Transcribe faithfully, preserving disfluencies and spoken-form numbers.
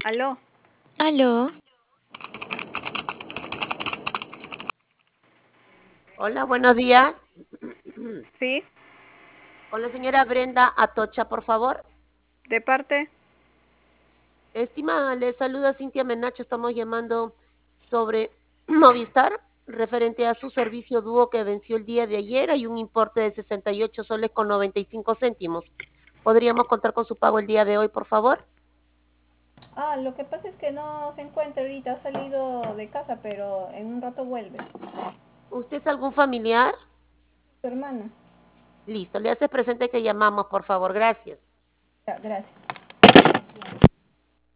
Aló, Aló, Hola, buenos días. ¿sí? Con la señora Brenda Atocha, por favor. ¿De parte? Estimada, le saluda Cintia Menacho. Estamos llamando sobre Movistar, referente a su servicio dúo que venció el día de ayer. Hay un importe de sesenta y ocho soles con noventa y cinco céntimos. ¿Podríamos contar con su pago el día de hoy, por favor? Ah, lo que pasa es que no se encuentra ahorita, ha salido de casa, pero en un rato vuelve. ¿Usted es algún familiar? Su hermana. Listo, le hace presente que llamamos, por favor. Gracias. Ya, gracias.